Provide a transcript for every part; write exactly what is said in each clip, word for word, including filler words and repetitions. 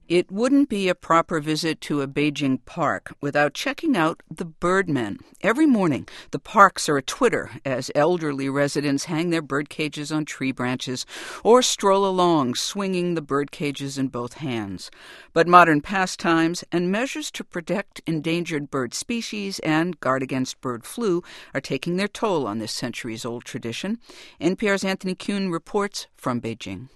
It wouldn't be a proper visit to a Beijing park without checking out the birdmen. Every morning, the parks are a-twitter as elderly residents hang their bird cages on tree branches or stroll along, swinging the bird cages in both hands. But modern pastimes and measures to protect endangered bird species and guard against bird flu are taking their toll on this centuries-old tradition. N P R's Anthony Kuhn reports from Beijing.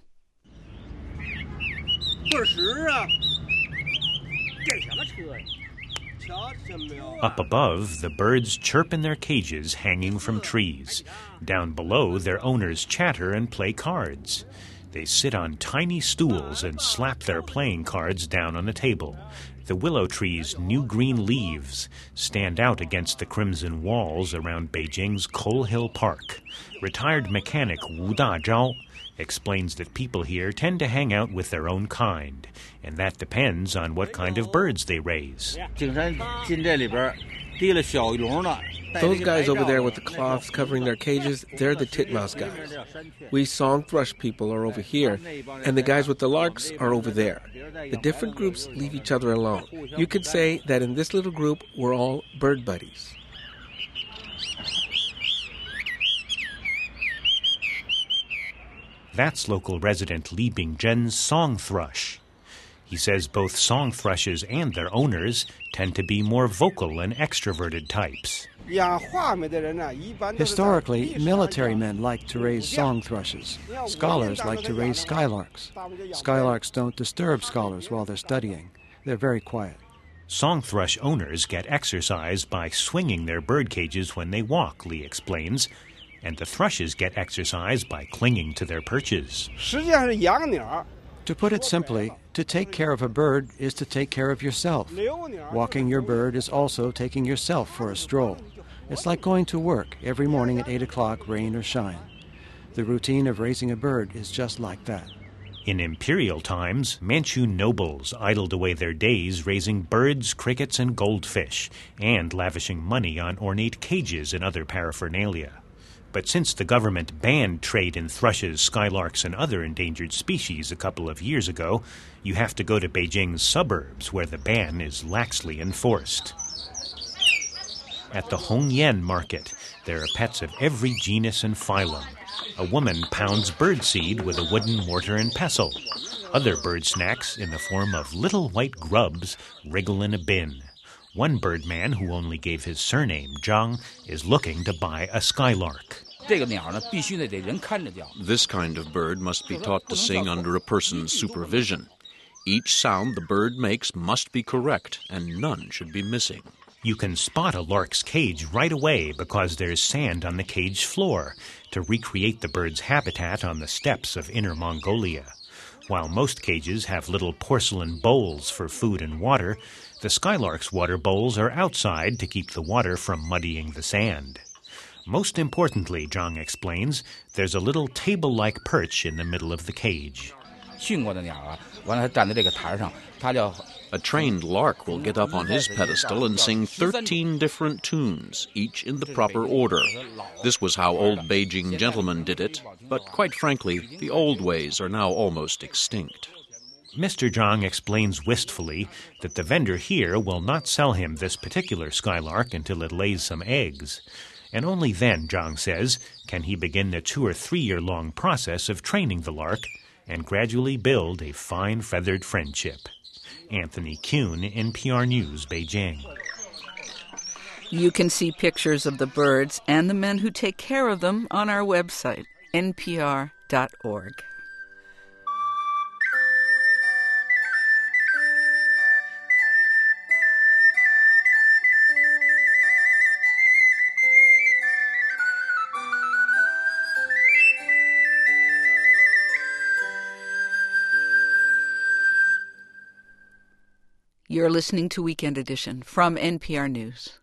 Up above, the birds chirp in their cages hanging from trees. Down below, their owners chatter and play cards. They sit on tiny stools and slap their playing cards down on the table. The willow tree's new green leaves stand out against the crimson walls around Beijing's Coal Hill Park. Retired mechanic Wu Dazhao explains that people here tend to hang out with their own kind, and that depends on what kind of birds they raise. Those guys over there with the cloths covering their cages, they're the titmouse guys. We song thrush people are over here, and the guys with the larks are over there. The different groups leave each other alone. You could say that in this little group, we're all bird buddies. That's local resident Li Bingzhen's song thrush. He says both song thrushes and their owners tend to be more vocal and extroverted types. Historically, military men like to raise song thrushes. Scholars like to raise skylarks. Skylarks don't disturb scholars while they're studying. They're very quiet. Song thrush owners get exercise by swinging their bird cages when they walk, Li explains. And the thrushes get exercise by clinging to their perches. To put it simply, to take care of a bird is to take care of yourself. Walking your bird is also taking yourself for a stroll. It's like going to work every morning at eight o'clock, rain or shine. The routine of raising a bird is just like that. In imperial times, Manchu nobles idled away their days raising birds, crickets, and goldfish, and lavishing money on ornate cages and other paraphernalia. But since the government banned trade in thrushes, skylarks, and other endangered species a couple of years ago, you have to go to Beijing's suburbs where the ban is laxly enforced. At the Hongyan market, there are pets of every genus and phylum. A woman pounds birdseed with a wooden mortar and pestle. Other bird snacks, in the form of little white grubs, wriggle in a bin. One birdman, who only gave his surname, Zhang, is looking to buy a skylark. This kind of bird must be taught to sing under a person's supervision. Each sound the bird makes must be correct, and none should be missing. You can spot a lark's cage right away because there's sand on the cage floor to recreate the bird's habitat on the steppes of Inner Mongolia. While most cages have little porcelain bowls for food and water, the skylark's water bowls are outside to keep the water from muddying the sand. Most importantly, Zhang explains, there's a little table-like perch in the middle of the cage. A trained lark will get up on his pedestal and sing thirteen different tunes, each in the proper order. This was how old Beijing gentlemen did it, but quite frankly, the old ways are now almost extinct. Mister Zhang explains wistfully that the vendor here will not sell him this particular skylark until it lays some eggs. And only then, Zhang says, can he begin the two- or three-year-long process of training the lark and gradually build a fine feathered friendship. Anthony Kuhn, N P R News, Beijing. You can see pictures of the birds and the men who take care of them on our website, N P R dot org. You're listening to Weekend Edition from N P R News.